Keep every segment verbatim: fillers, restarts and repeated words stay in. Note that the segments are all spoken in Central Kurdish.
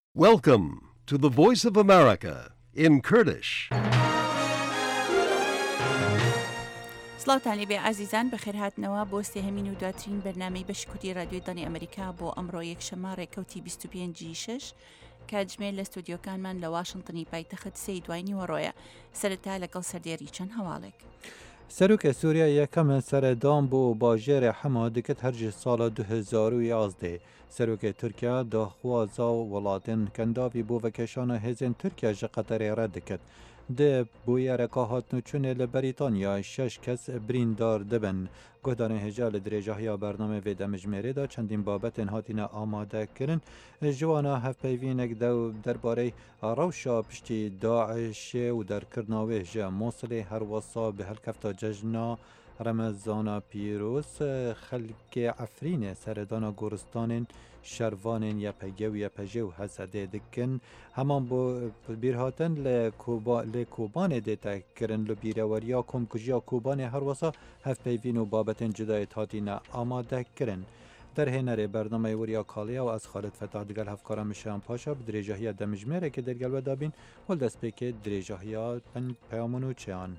Welcome to the Voice of America in Kurdish. سڵاوتان لێبێ ئازیزان بەخێر هاتنەوە بۆ سێهەمین و دواترین بەرنامەی بەشی کوردی رادیۆی دانی ئەمریکا بۆ ئەمڕۆ یەکشەممە ڕێکەوتی بیست و پێنجی شەش کاتژمێر لە ستودیۆکانمان لە واشنتنی پایتەخت سەی دوای نیوەڕۆیە. سەرەتا لەگەڵ سەردێری چەند هەواڵێک. سەرۆکە سووریا یەکەمە سەردان بۆ باژێرە حەما دکت هەرجی ساڵە دو هەزار و یازدە. سەرۆکە تورکیا داخوازا وڵاتên کەنداوی بۆ vekêşana hêzên Tirkiye ji Qeterê re dikit. Di bûyereka hatnûçûnê li Brîtanya şeş kes birîndar dibin. Guhdarên hêja li dirêjahiya bername vê demijmêrê da çendîn babetên hatîne amadekirin ji wan a hevpeyvînek dew derbarê rewşa piştî Daişê û derkirina wê ji Mosilê her wisa bi helkefta cejna Remezana pîroz xelkê Efrînê seredana goristanên şervanên yepege û yepejê û Hesedê dikin. Heman bo bîrhatin lê Kobanê dê tekirin li bîreweriya komkujiya Kobanê her wisa hevpeyvîn û babetên cudayê hatîne amadekirin. Derhênerê bernameyê weriya Kaliya û ez Xalid Fetah digel hevkara Mişan Paşa bi dirêjahiya demijmêrekê dergel ve dabîn û li destpêkê dirêjahiya peyaman û çeyan.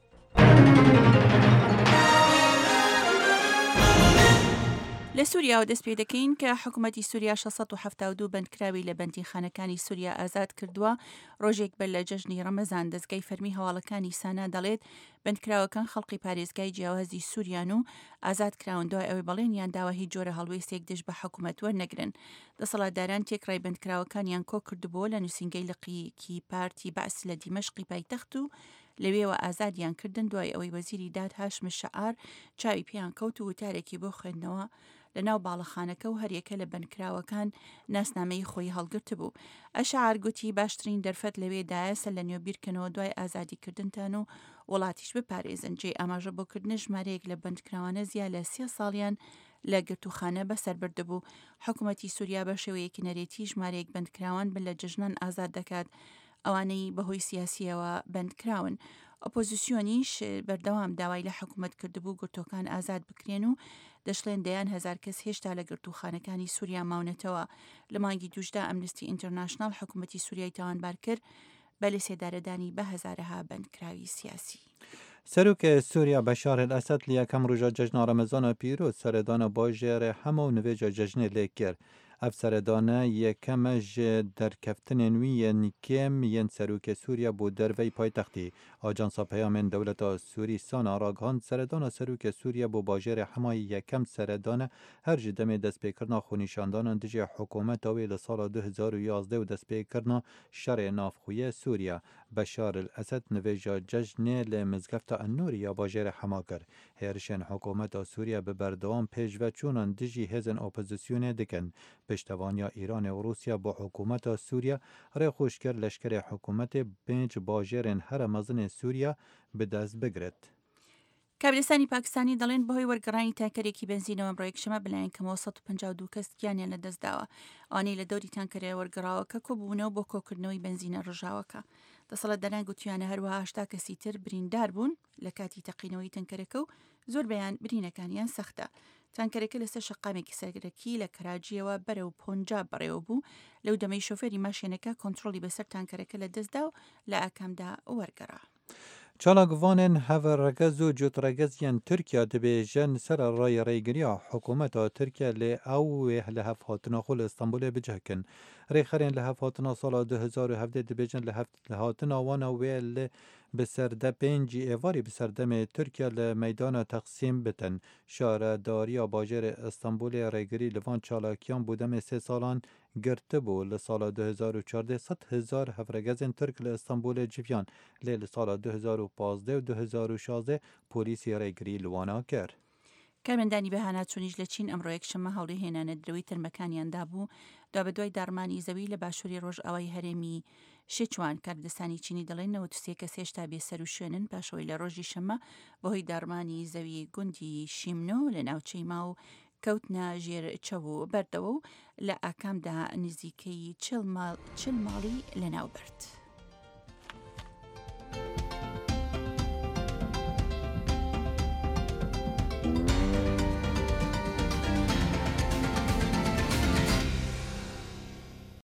لە سووریا و دەست پێ دەکەین کە حکوومەتی سووریا شەسەد و هەفتاد و دوو بەندکراوی لە بەندیخانەکانی سووریا ئازاد کردووە. ڕۆژێک بەر لە جەژنی ڕەمەزان دەستگای فەرمی هەواڵەکانی سانا دەڵێت بەندکراوەکان خەڵقی پارێزگای جیاوازی سووریان و ئازاد کراون دوای ئەوەی بەڵێنیان داوە هیچ جۆرە هەڵوێستێک دژ بە حکوومەت وەرنەگرن. دەسەڵاتداران تێکڕای بەندکراوەکانیان کۆ کردبووە لە نووسینگەی لقیکی پارتی بەعس لە دیمەشقی پایتەخت و لەوێوە ئازادیان کردن دوای ئەوەی وەزیری داد هاشم شەعار چاوی پێیان کەوت و وتارێکی بۆ خوێندنەوە لە ناو باڵەخانەکە و هەریەکە لە بەندکراوەکان ناسنامەی خۆی هەڵگرت بوو. ئەشعار گوتی باشترین دەرفەت لەوێدایە سەر لە نوێبیرکەنەوە دوای ئازادیکردنتان و وڵاتیش بپارێزن. جێ ئاماژە بۆکردن ژمارەیەک لە بەندکراوانە زیاد لە سێ ساڵیان لە گرتوخانە بەسەر بردبوو. حکوومەتی سووریا بە شێوەیەکی نەرێتی ژمارەیەک بەندکراوان بن لە جژنان ئازاد دەکات ئەوانەی بەهۆی سیاسیەوە بەندکراون. ئۆپۆزیسیۆنیش بەردەوام داوای لە حکوومەت کردبوو گرتوەکان ئازاد بکرێن و دەشڵێن دەیان هەزار کەس هێشتا لە گرتوخانەکانی سووریا ماونەتەوە. لە مانگی دووشدا ئەمنستی ئینتەرناشنال حکوومەتی سووریای تاوانبار کرد بە لە سێدارەدانی بە هەزارەها بەندکراوی سیاسی. سەرۆکە سووریا بەشار ئەسەد لە یەکەم ڕۆژە جەژنا ڕەمەزانە پیرۆز سەردانە باژێرە هەموو و نوێژە جەژنێ لێ کرد. Ev seredane yekeme ji derkeftinên wî yên kêm yên Serokê Sûriya bû derveyê paytextê. Ajansa Peyamên Dewleta Sûrîstana ragihand seredana Serokê Sûriya bû bajarê Hemayê yekem seredane her ji demê destpêkirina xwenîşandanan dijî hikûmeta wê li sala du hezar û yazdeh û destpêkirina şerê navxweya Sûriya. Beşar el-Esed nivêja cejnê li mizgefta Ennûrî ya bajarê Hema kir. Hêrişên hikûmeta Sûriya bi berdewam pêşveçûnan dijî hêzên opozisyonê dikin. Piştevaniya Îranê û Rûsya bo hikûmeta Sûriya rêxweş kir leşkerê hikûmetê pênc bajarên here mezinê Sûriya bi dest bigirit. کابلستانی پاکستانی دەڵێن بەهۆی وەرگەڕانی تانکەرێکی بنزینەوە ئەمڕۆ یەکشەمە بەلایەن کەمەوە سەد و پەنجاو و دوو کەس گیانیان لەدەستداوە. ئەوانەی لە دەوری تانکەرە وەرگەڕاوەکە کۆبوونەوە بۆ کۆکردنەوەی بنزینە ڕژاوەکە. دەسەڵاتداران گوتیانە هەروەها هەشتا کەسی تر بریندار بوون لە کاتی تەقینەوەی تانکەرەکە و زۆر بەیان برینەکانیان سەختە. تانکەرەکە لەسەر شەقامێکی سەرگەرەکی لە کەراجیەوە بەرەو پۆنجاب بەڕێوە بوو. لەو دەمەی شۆفێری ماشێنەکە کۆنتڕۆلی بەسەر تانکەرەکە لە دەستدا و لە ئاکامدا وەرگەڕا. Çalakvanên heverregez û cotregeziyên Tirkiye dibêjin ser rayê rêgiriya hikûmeta Tirkiye lê ew wê li hevhatina xwe li Stenbolê bicikin. Rêxerên li hevhatina sala du hezar û hevdê dibêjin li hatina wana wê li bi serde pêncî êvarî bi serdemê Tirkiye li meydana Teqsîm bitin. Şaredariya bajarê Stenbolê rêgirî li van çalakiyan bû demê sê salan girtibû. Li sala du hezar û çardeh sed hezar hevregezên Tirk li Stenbolê civiyan. Lê li sala du hezar û pazdeh û du hezar û şazdeh polîsê rêgirî li wana kir. کارمەندانی بەهاناچوونیش لە چین ئەمڕۆ یەکشەممە هەوڵی هێنانەدرەوەی تەرمەکانیاندا بوو دا بە دوای داڕمانی زەوی لە باشووری ڕۆژئاوای هەرێمی شێچوان. کاردستانی چینی دەڵێن نەوەت و سێ کەس هێشتا بێسەر و شوێنن پاشەوەی لە ڕۆژی شەممە بەهۆی داڕمانی زەوی گوندی شیمنۆ لە ناوچەی ماو کەوتنە ژێر چەوو بەردەوە و لە ئاکامدا نزیکەی چل ماڵی لەناو برد.